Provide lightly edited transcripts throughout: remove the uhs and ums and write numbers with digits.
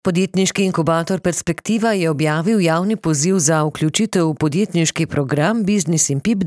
Podjetniški inkubator Perspektiva je objavil javni poziv za vključitev v podjetniški program Business in Pip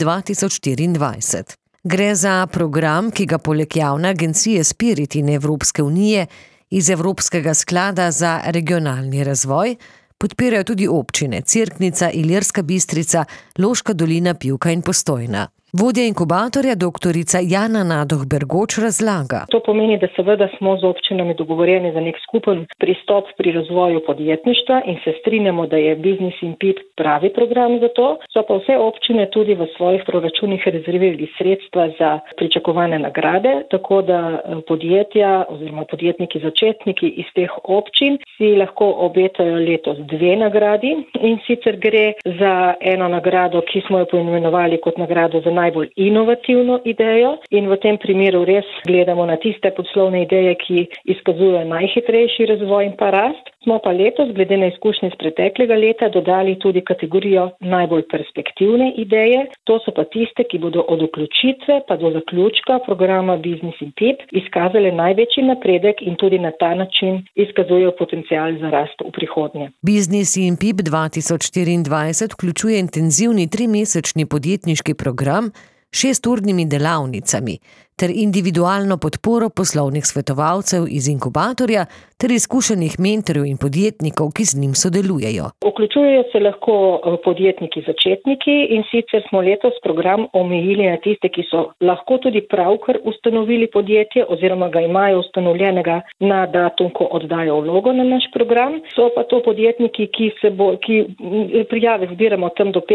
2024. Gre za program, ki ga poleg javne agencije Spirit in Evropske unije iz Evropskega sklada za regionalni razvoj podpirajo tudi občine Cerknica, Ilirska Bistrica, Loška dolina, Pivka in Postojna. Vodja inkubatorja doktorica Jana Nadoh-Bergoč razlaga. To pomeni, da seveda smo z občinami dogovorjeni za nek skupen pristop pri razvoju podjetništva in se strinjamo, da je Business in Pip pravi program za to. So pa vse občine tudi v svojih proračunih rezervirali sredstva za pričakovane nagrade, tako da podjetja oziroma podjetniki začetniki iz teh občin si lahko obetajo letos 2 nagradi, in sicer gre za eno nagrado, ki smo jo poimenovali kot nagrado za najbolj inovativno idejo, in v tem primeru res gledamo na tiste poslovne ideje, ki izkazujejo najhitrejši razvoj in pa rast. Smo pa letos, glede na izkušnje iz preteklega leta, dodali tudi kategorijo najbolj perspektivne ideje. To so pa tiste, ki bodo od vključitve pa do zaključka programa Business in Pip izkazale največji napredek in tudi na ta način izkazujejo potencial za rast v prihodnje. Business in Pip 2024 vključuje intenzivni 3-mesečni podjetniški program s 6-urnimi delavnicami ter individualno podporo poslovnih svetovalcev iz inkubatorja ter izkušenih mentorjev in podjetnikov, ki z njim sodelujejo. Vključujejo se lahko podjetniki začetniki, in sicer smo letos program omejili na tiste, ki so lahko tudi pravkar ustanovili podjetje oziroma ga imajo ustanovljenega na datum, ko oddajo vlogo na naš program. So pa to podjetniki, ki prijave zbiramo tam do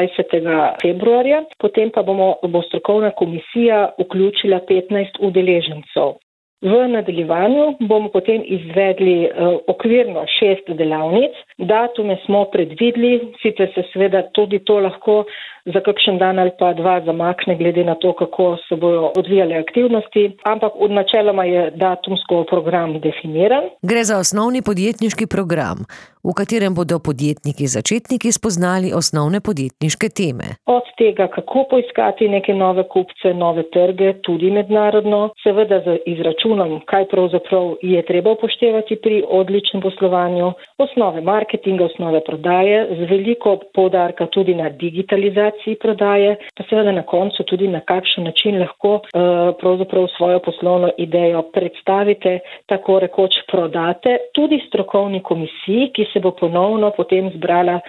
25. februarja, potem pa bo strokovna komisija vključila 15 udeležencev. V nadaljevanju bomo potem izvedli okvirno 6 delavnic. Datume smo predvideli, sicer se seveda tudi to lahko za kakšen dan ali pa 2 zamakne, glede na to, kako se bodo odvijale aktivnosti, ampak načeloma je datumsko program definiran. Gre za osnovni podjetniški program, v katerem bodo podjetniki začetniki spoznali osnovne podjetniške teme. Od tega, kako poiskati neke nove kupce, nove trge, tudi mednarodno, seveda z izračunom, kaj pravzaprav je treba upoštevati pri odličnem poslovanju, osnove marketinga, osnove prodaje, z veliko poudarka tudi na digitalizaciji prodaje, pa seveda na koncu tudi na kakšen način lahko pravzaprav svojo poslovno idejo predstavite, tako rekoč prodate, tudi strokovni komisiji, ki se bo ponovno potem zbrala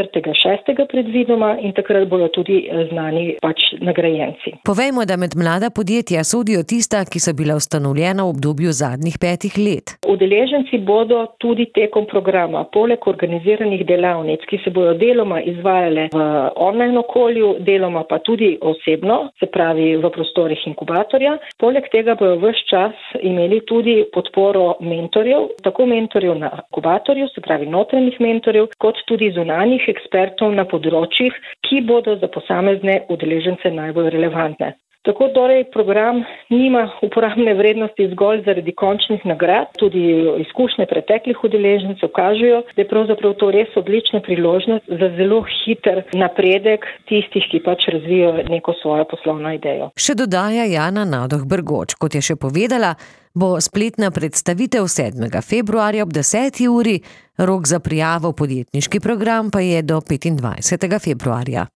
4.6. predvidoma, in takrat bodo tudi znani nagrajenci. Povejmo, da med mlada podjetja sodijo tista, ki so bila ustanovljena v obdobju zadnjih 5 let. Udeleženci bodo tudi tekom programa, poleg organiziranih delavnic, ki se bodo deloma izvajale v online okolju, deloma pa tudi osebno, se pravi v prostorih inkubatorja. Poleg tega bodo ves čas imeli tudi podporo mentorjev, tako mentorjev na inkubatorju, se pravi notranjih mentorjev, kot tudi zunanjih ekspertov na področjih, ki bodo za posamezne udeležence najbolj relevantne. Tako torej program nima uporabne vrednosti zgolj zaradi končnih nagrad, tudi izkušnje preteklih udeležencev kažejo, da je pravzaprav to res odlična priložnost za zelo hiter napredek tistih, ki razvijajo neko svojo poslovno idejo. Še dodaja Jana Nadoh-Bergoč, kot je še povedala, bo spletna predstavitev 7. februarja ob 10. uri, rok za prijavo v podjetniški program pa je do 25. februarja.